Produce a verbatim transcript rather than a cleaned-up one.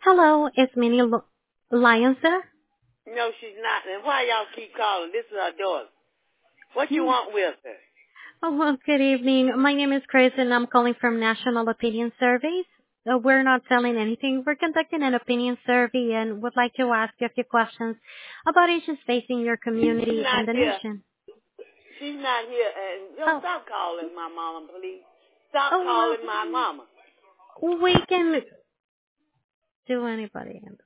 Hello, it's Minnie L- Lyons, sir. No, she's not. And why y'all keep calling? This is her daughter. What you Hmm. want with her? Oh, well, good evening. My name is Chris, and I'm calling from National Opinion Surveys. Uh, we're not selling anything. We're conducting an opinion survey and would like to ask you a few questions about issues facing your She's community not and the here. nation. She's not here. And yo, Oh, stop calling my mama, please. Stop oh calling my mama. well, we can do anybody.